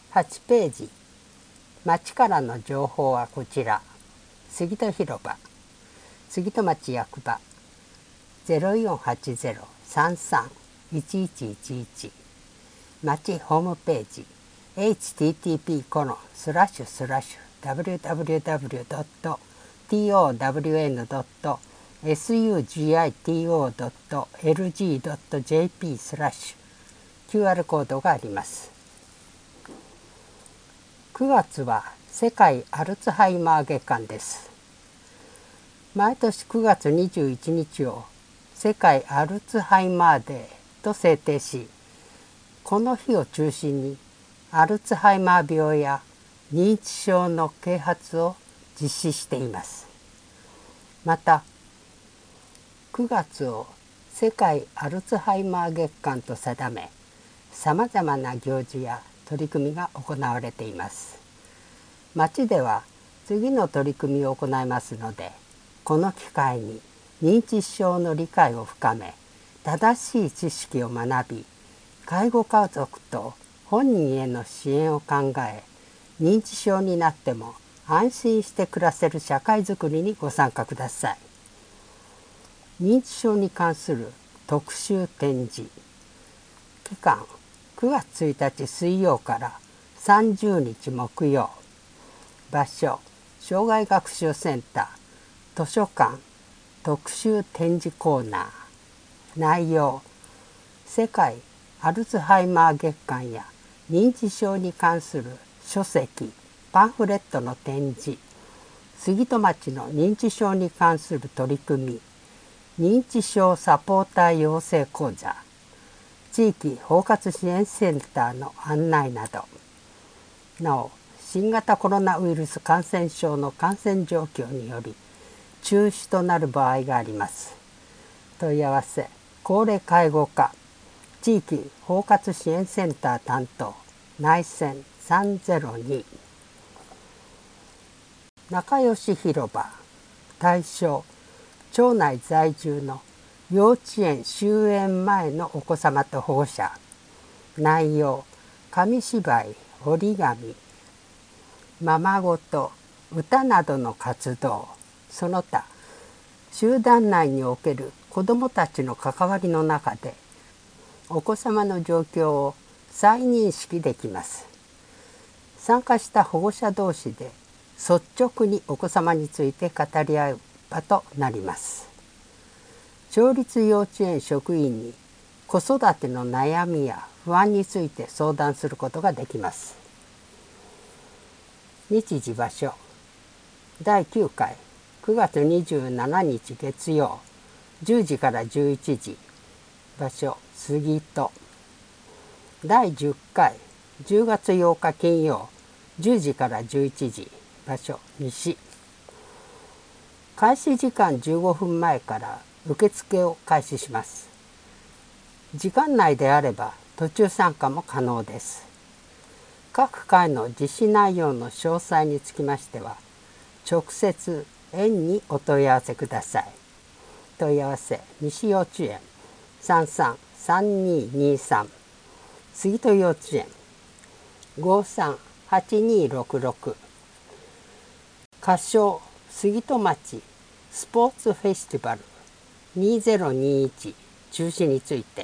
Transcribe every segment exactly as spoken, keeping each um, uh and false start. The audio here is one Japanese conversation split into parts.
はちページ。町からの情報はこちら。杉戸広場、杉戸町役場 ゼロよんはちゼロ さんさん いちいちいちいち、町ホームページ エイチティーティーピーコロンスラッシュスラッシュダブリューダブリューダブリュードットティーオーダブリューエヌドットエスユージーアイティーオードットエルジードットジェーピースラッシュ キューアール コードがあります。くがつは世界アルツハイマー月間です。毎年くがつにじゅういちにちを世界アルツハイマーデーと制定し、この日を中心にアルツハイマー病や認知症の啓発を実施しています。またくがつを世界アルツハイマー月間と定め、さまざまな行事や取り組みが行われています。町では次の取り組みを行いますので、この機会に認知症の理解を深め、正しい知識を学び、介護家族と本人への支援を考え、認知症になっても安心して暮らせる社会づくりにご参加ください。認知症に関する特集展示。期間くがつついたち水曜からさんじゅうにち木曜。場所障害学習センター図書館特集展示コーナー。内容世界アルツハイマー月間や認知症に関する書籍パンフレットの展示、杉戸町の認知症に関する取り組み、認知症サポーター養成講座、地域包括支援センターの案内など。なお、新型コロナウイルス感染症の感染状況により中止となる場合があります。問い合わせ高齢介護課地域包括支援センター担当内線さんゼロに。仲良し広場対象町内在住の幼稚園終園前のお子様と保護者。内容紙芝居、折り紙、ままごと、歌などの活動、その他集団内における子どもたちの関わりの中でお子様の状況を再認識できます。参加した保護者同士で率直にお子様について語り合う場となります。町立幼稚園職員に子育ての悩みや不安について相談することができます。日時場所だいきゅうかいくがつにじゅうしちにち月曜じゅうじからじゅういちじ。場所杉戸。だいじゅっかいじゅうがつようか金曜じゅうじからじゅういちじ。場所西。開始時間じゅうごふんまえから受付を開始します。時間内であれば途中参加も可能です。各回の実施内容の詳細につきましては直接園にお問い合わせください。問い合わせ西幼稚園 さんさんさんににさん 杉戸幼稚園 ごさんはちにろくろく。仮称杉戸町スポーツフェスティバルにせんにじゅういち中止について、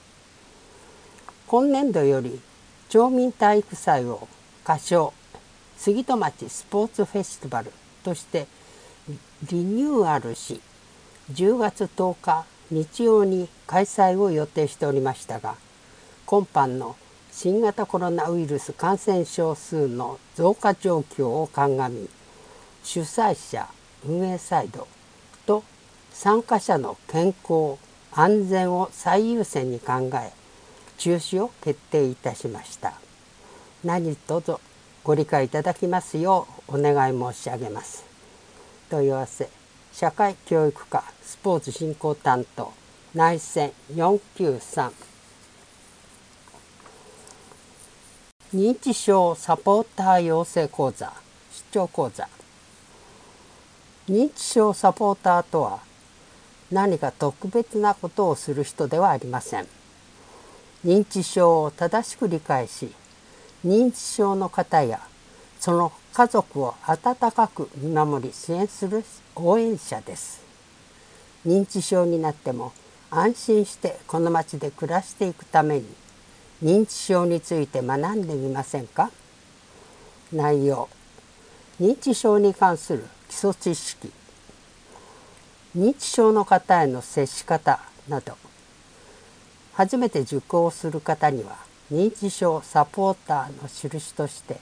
今年度より町民体育祭を仮称杉戸町スポーツフェスティバルとしてリニューアルし、じゅうがつとおか日曜に開催を予定しておりましたが、今般の新型コロナウイルス感染症数の増加状況を鑑み、主催者運営サイドと参加者の健康安全を最優先に考え中止を決定いたしました。何卒ご理解いただきますようお願い申し上げます。問い合わせ社会教育課スポーツ振興担当内線よんきゅうさん。認知症サポーター養成講座出張講座。認知症サポーターとは何か特別なことをする人ではありません。認知症を正しく理解し、 認知症の方やその家族を温かく見守り支援する応援者です。認知症になっても安心してこの町で暮らしていくために認知症について学んでみませんか。内容、認知症に関する基礎知識、認知症の方への接し方など、初めて受講する方には認知症サポーターの印として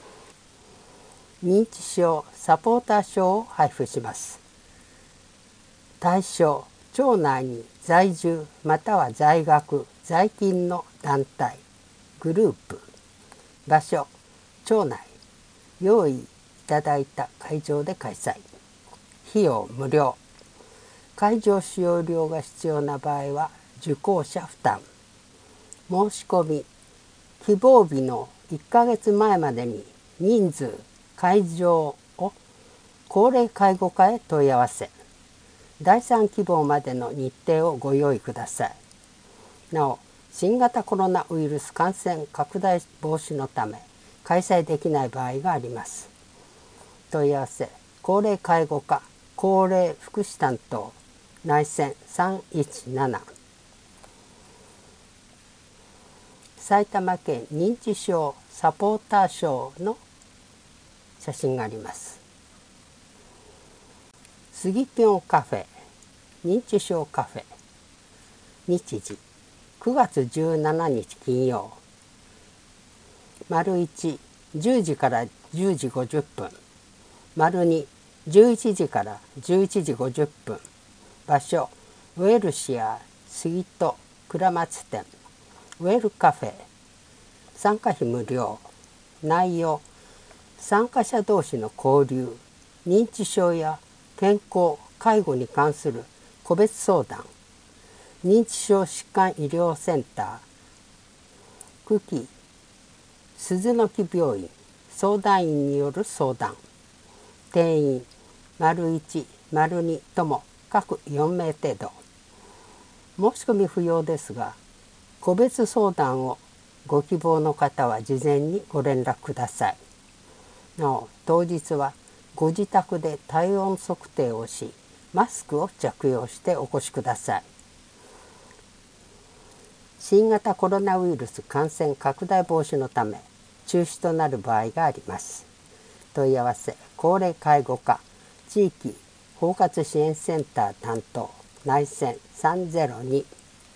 認知症サポーター証を配布します。対象、町内に在住または在学在勤の団体グループ、場所、町内、用意いただいた会場で開催、費用無料、会場使用料が必要な場合は受講者負担、申し込み、希望日のいっかげつまえまでに人数、会場を高齢介護課へ問い合わせ、だいさん希望までの日程をご用意ください。なお、新型コロナウイルス感染拡大防止のため開催できない場合があります。問い合わせ、高齢介護課高齢福祉担当内線さんいちなな、埼玉県認知症サポーター証の写真があります。スギピョンカフェ認知症カフェ、日時くがつじゅうしちにち金曜、丸いち、じゅうじからじゅうじごじゅっぷん、丸に、じゅういちじからじゅういちじごじゅっぷん、場所、ウェルシア杉戸倉松店ウェルカフェ、参加費無料、内容、参加者同士の交流、認知症や健康・介護に関する個別相談、認知症疾患医療センター、久喜鈴の木病院相談員による相談、定員丸いち、丸にとも各よんめい程度、申し込み不要ですが、個別相談をご希望の方は事前にご連絡ください。なお、当日はご自宅で体温測定をし、マスクを着用してお越しください。新型コロナウイルス感染拡大防止のため中止となる場合があります。問い合わせ、高齢介護課地域包括支援センター担当内線さんぜろに、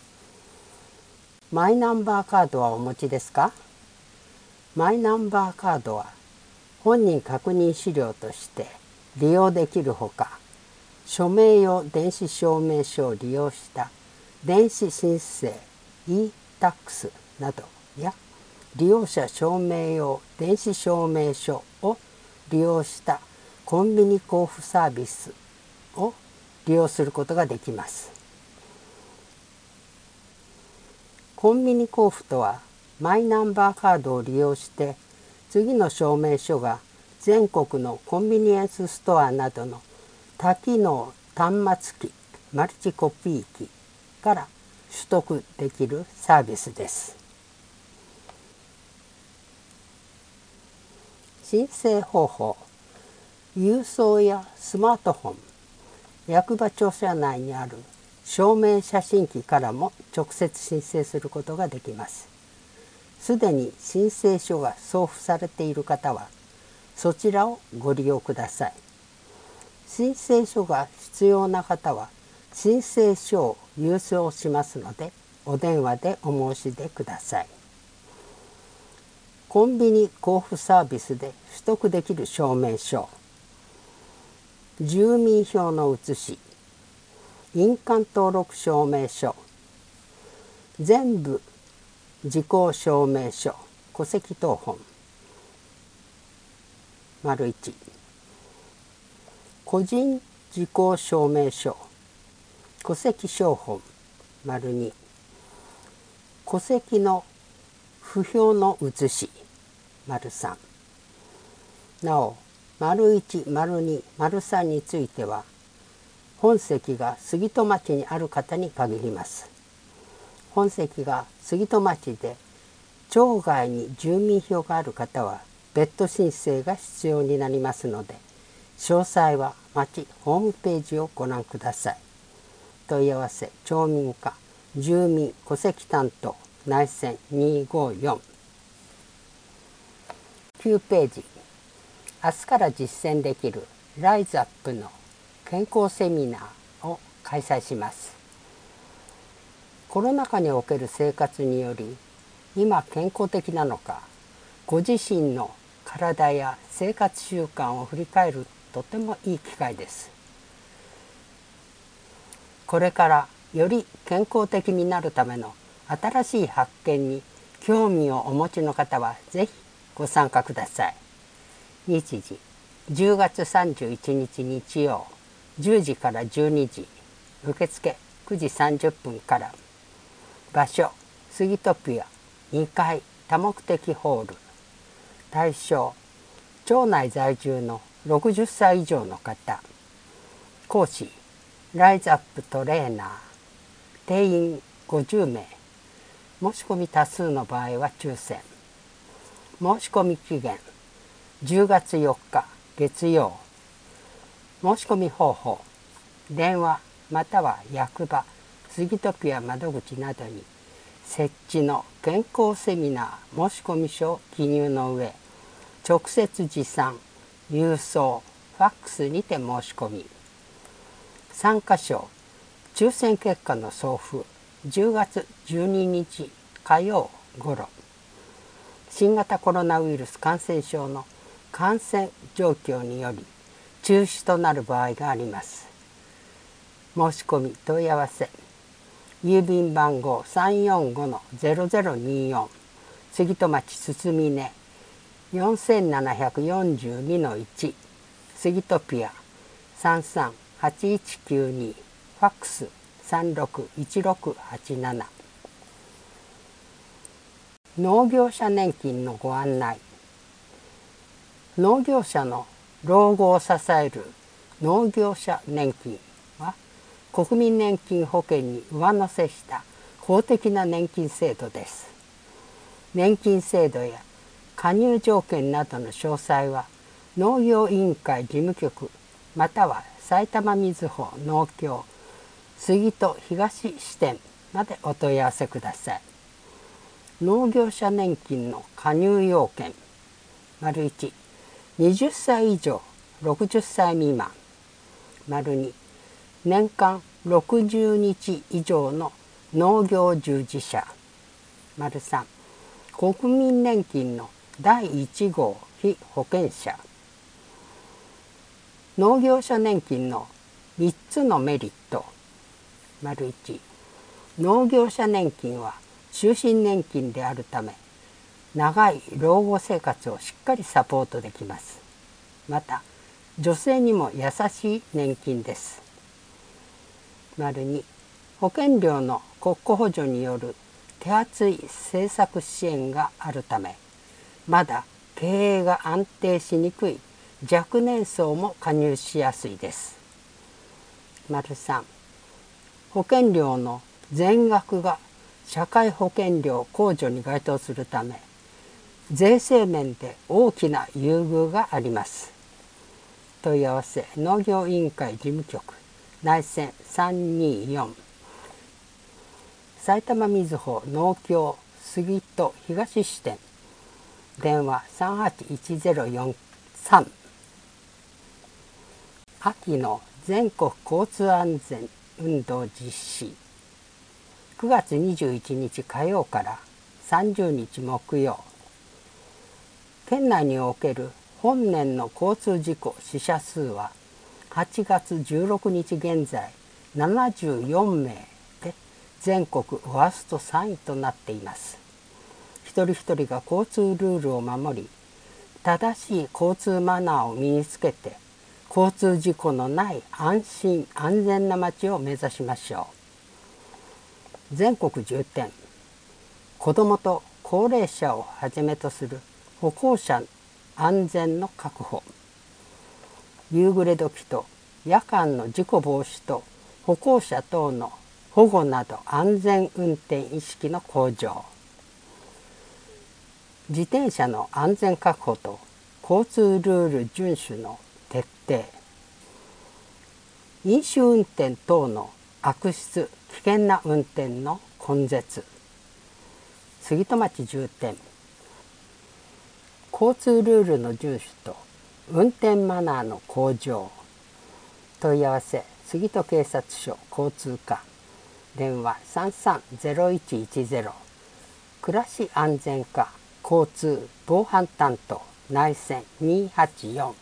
マイナンバーカードはお持ちですか。マイナンバーカードは本人確認資料として利用できるほか、署名用電子証明書を利用した電子申請 e タックス などや、利用者証明用電子証明書を利用したコンビニ交付サービスを利用することができます。コンビニ交付とは、マイナンバーカードを利用して次の証明書が全国のコンビニエンスストアなどの多機能端末機マルチコピー機から取得できるサービスです。申請方法、郵送やスマートフォン、役場庁舎内にある証明写真機からも直接申請することができます。すでに申請書が送付されている方はそちらをご利用ください。申請書が必要な方は申請書を郵送しますのでお電話でお申し出ください。コンビニ交付サービスで取得できる証明書、住民票の写し、印鑑登録証明書、全部時効証明書、戸籍謄本、丸いち、個人時効証明書、戸籍抄本、丸に、戸籍の不評の写し、丸さん。なお、丸いち、丸に、丸さんについては、本籍が杉戸町にある方に限ります。本籍が杉戸町で町外に住民票がある方は別途申請が必要になりますので、詳細は町ホームページをご覧ください。問い合わせ町民課住民戸籍担当内線にごよん。きゅうページ、明日から実践できるライズアップの健康セミナーを開催します。コロナ禍における生活により今健康的なのか、ご自身の体や生活習慣を振り返るとてもいい機会です。これからより健康的になるための新しい発見に興味をお持ちの方はぜひご参加ください。日時じゅうがつさんじゅういちにち日曜じゅうじからじゅうにじ、受付くじさんじゅっぷんから。場所スギトピアにかい多目的ホール。対象町内在住のろくじゅっさい以上の方。講師ライズアップトレーナー。定員ごじゅうめい。申し込み多数の場合は抽選。申し込み期限じゅうがつよっか月曜。申し込み方法電話または役場スギトピア窓口などに設置の健康セミナー申込書を記入の上、直接持参、郵送、ファックスにて申し込み。参加賞抽選結果の送付じゅうがつじゅうににち火曜頃。新型コロナウイルス感染症の感染状況により中止となる場合があります。申し込み問い合わせ郵便番号 さんよんごのゼロゼロによん 杉戸町堤根 よんななよんにのいち 杉戸ピア さんさんはちいちきゅうに ファックス さんろくいちろくはちなな。農業者年金のご案内。農業者の老後を支える農業者年金は国民年金保険に上乗せした公的な年金制度です。年金制度や加入条件などの詳細は農業委員会事務局または埼玉みずほ農協杉戸東支店までお問い合わせください。農業者年金の加入要件 いちにじゅっさい以上ろくじゅっさい未満 に年間ろくじゅうにち以上の農業従事者 さん国民年金のだいいち号被保険者。農業者年金のみっつのメリット いち農業者年金は終身年金であるため長い老後生活をしっかりサポートできます。また女性にも優しい年金です。に保険料の国庫補助による手厚い政策支援があるためまだ経営が安定しにくい若年層も加入しやすいです。さん保険料の全額が社会保険料控除に該当するため税制面で大きな優遇があります。問い合わせ農業委員会事務局内線さんによん。埼玉みずほ農協杉戸東支店電話さんはちいちゼロよんさん。秋の全国交通安全運動実施くがつにじゅういちにち火曜からさんじゅうにち木曜。県内における本年の交通事故死者数ははちがつじゅうろくにち現在ななじゅうよんめいで全国ワーストさんいとなっています。一人一人が交通ルールを守り正しい交通マナーを身につけて交通事故のない安心安全な街を目指しましょう。全国重点子どもと高齢者をはじめとする歩行者安全の確保。夕暮れ時と夜間の事故防止と歩行者等の保護など安全運転意識の向上。 自転車の安全確保と交通ルール遵守の徹底、飲酒運転等の悪質危険な運転の根絶、杉戸町重点、交通ルールの遵守と運転マナーの向上、問い合わせ杉戸警察署交通課、電話 さんさんゼロいちいちゼロ、暮らし安全課交通防犯担当内線にはちよん。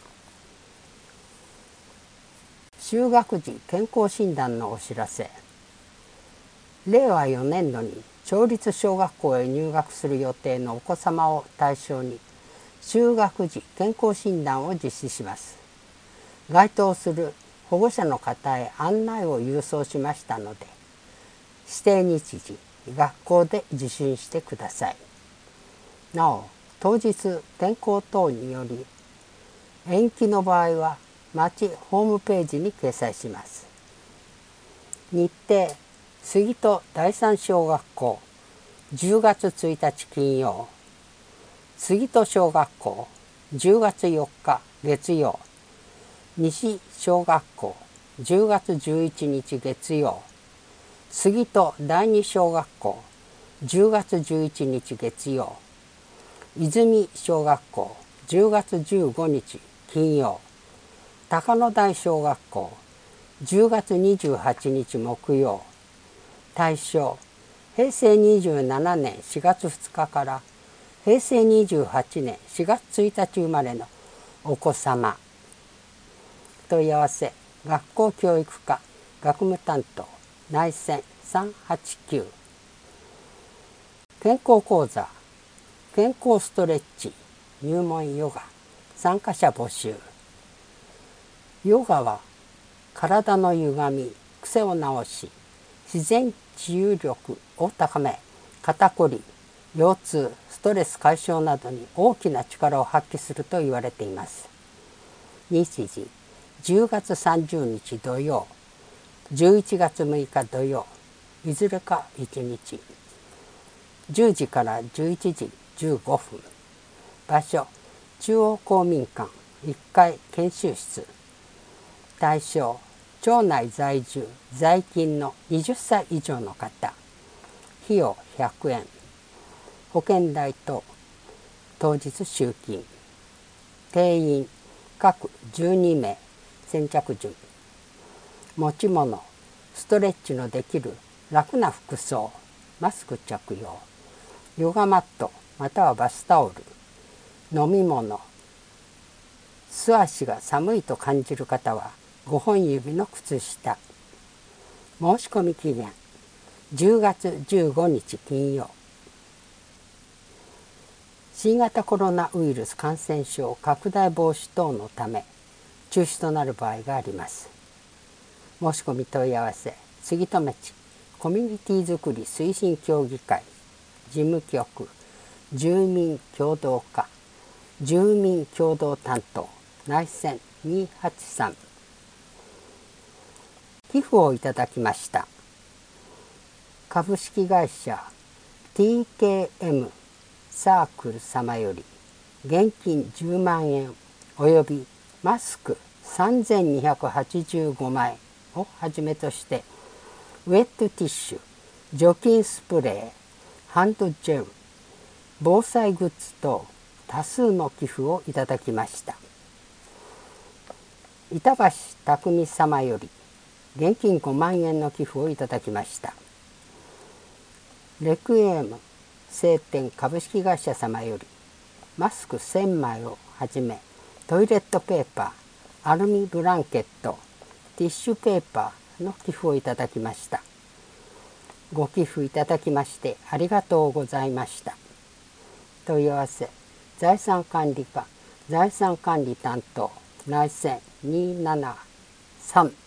就学時健康診断のお知らせ。れいわよねんどに町立小学校へ入学する予定のお子様を対象に就学時健康診断を実施します。該当する保護者の方へ案内を郵送しましたので、指定日時、学校で受診してください。なお、当日天候等により延期の場合は町ホームページに掲載します。日程、杉戸第三小学校じゅうがつついたち金曜、杉戸小学校じゅうがつよっか月曜、西小学校じゅうがつじゅういちにち月曜、杉戸第二小学校じゅうがつじゅういちにち月曜、泉小学校じゅうがつじゅうごにち金曜、高野台小学校じゅうがつにじゅうはちにち木曜。対象、へいせいにじゅうななねんしがつふつかからへいせいにじゅうはちねんしがつついたち生まれのお子様。問い合わせ、学校教育課学務担当内線さんはちきゅう。健康講座、健康ストレッチ入門ヨガ参加者募集。ヨガは体の歪み、癖を直し、自然治癒力を高め、肩こり、腰痛、ストレス解消などに大きな力を発揮すると言われています。日時、じゅうがつさんじゅうにち土曜、じゅういちがつむいか土曜、いずれかいちにち、じゅうじからじゅういちじじゅうごふん。場所、中央公民館いっかい研修室。対象、町内在住在勤のはたち以上の方。費用ひゃくえん。保険代と当日集金。定員各じゅうにめい。先着順。持ち物、ストレッチのできる楽な服装、マスク着用、ヨガマットまたはバスタオル、飲み物、素足が寒いと感じる方はごほん指の靴下。申し込み期限じゅうがつじゅうごにち金曜。新型コロナウイルス感染症拡大防止等のため中止となる場合があります。申し込み問い合わせ、杉戸町コミュニティづくり推進協議会事務局住民協同課住民協同担当内線にはちさん。寄付をいただきました。株式会社 ティーケーエム サークル様より現金じゅうまんえんおよびマスクさんぜんにひゃくはちじゅうごまいをはじめとしてウェットティッシュ、除菌スプレー、ハンドジェル、防災グッズ等多数の寄付をいただきました。板橋匠様より現金ごまんえんの寄付をいただきました。レクイエム晴天株式会社様よりマスクせんまいをはじめトイレットペーパー、アルミブランケット、ティッシュペーパーの寄付をいただきました。ご寄付いただきましてありがとうございました。問い合わせ、財産管理課財産管理担当内線にななさん。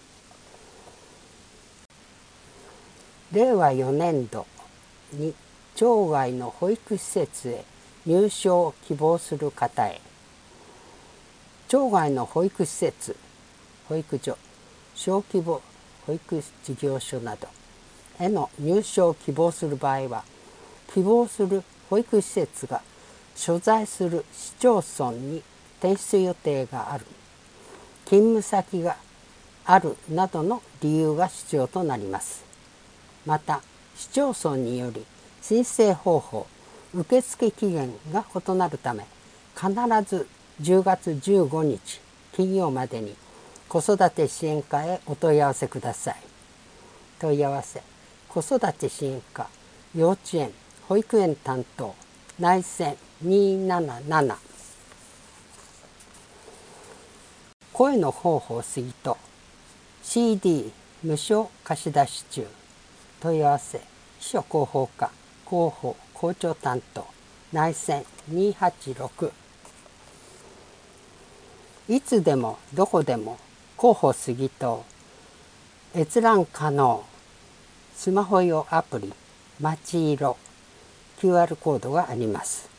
れいわよねんどに町外の保育施設へ入所を希望する方へ、町外の保育施設、保育所、小規模保育事業所などへの入所を希望する場合は、希望する保育施設が所在する市町村に転出予定がある、勤務先があるなどの理由が必要となります。また、市町村により申請方法、受付期限が異なるため、必ずじゅうがつじゅうごにち金曜までに子育て支援課へお問い合わせください。問い合わせ、子育て支援課、幼稚園、保育園担当、内線にーなななな。声の方法スイート シーディー 無償貸し出し中。問い合わせ、秘書広報課、広報校長担当、内線にーはちろく。いつでもどこでも広報杉戸閲覧可能。スマホ用アプリまちいろ キューアール コードがあります。